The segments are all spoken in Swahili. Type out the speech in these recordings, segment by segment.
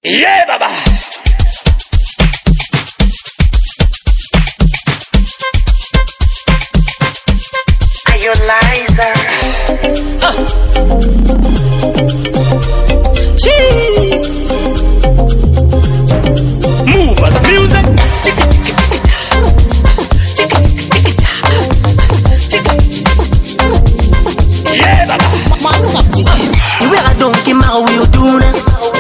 Yeah, baba. Are you liar? Movers music. Yeah, baba. You ever don't keep my way you do na.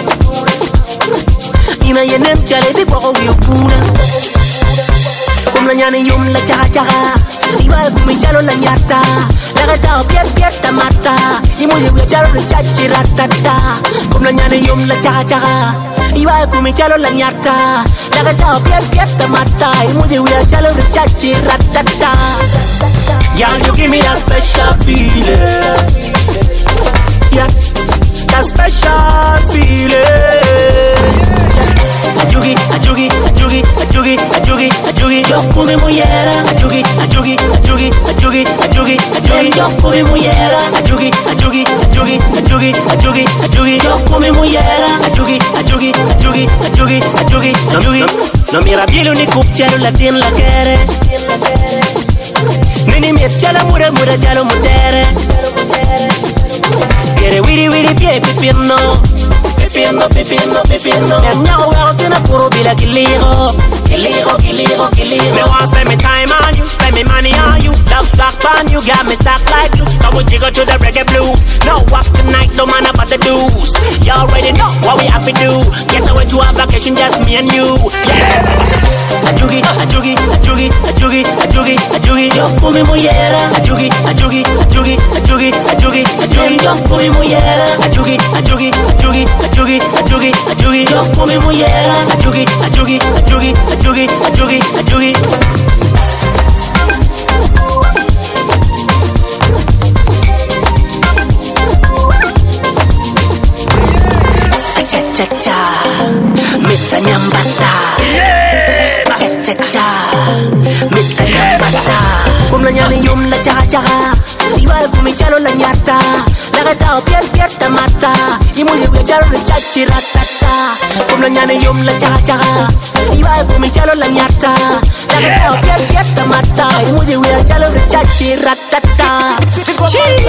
Ina yenem chale di kwa way you do na. Kumla nyane yum la chaha chaha. Iwa kumi chalo la nyata. Laga tao piet piet tamata. Imu yewe chalo la chachi ratata. Kumla nyane yum la chaha chaha. Iwa kumi chalo la nyata. Laga tao piet piet tamata. Imu yewe chalo la chachi ratata. Girl, you give me that special feeling. Yeah, that special feeling. Ajugi, ajugi, ajugi, ajugi, ajugi, ajugi. Yo come muyera. Ajugi, ajugi, ajugi, ajugi, ajugi, ajugi. Yo come muyera. Ajugi, ajugi, ajugi, ajugi, ajugi, ajugi. Yo come muyera. Ajugi, ajugi, ajugi, ajugi, ajugi, ajugi. No mira bien ni cupchero la tien la quere. Nini miet chala mura mura chalo mutere. Quiere wiri wiri pie pipino. Pipino, pipino, pipino. Me nyao weo tina puro bila kiligo. Kiligo, kiligo, kiligo. Me want spend me time on you, spend me money on you. Love stock on you, got me stock like you. Come with jiggle to the reggae blues. No walk tonight, no man about the dues. You already know what we have to do. Get away to a vacation, just me and you. Yeah. Ajugi, ajugi, ajugi, ajugi, ajugi, ajugi. Yo come muyera. Ajugi, ajugi, ajugi, ajugi, ajugi, ajugi. Yo come muyera. Ajugi, ajugi, ajugi, ajugi, ajugi, ajugi. Yo come muyera. Ajugi, ajugi, ajugi, ajugi, ajugi, ajugi. Cha cha cha, mita nyambata. Cha cha cha, mita nyambata. Kumla nyane yum la cha cha. Iwa kumi chalo la nyata. Laga tao piet piet tamata. Imu yewe chalo la chachi ratata. Kumla nyane yum la cha cha. Iwa kumi chalo la nyata. Laga tao piet piet tamata. Imu yewe chalo la chachi ratata.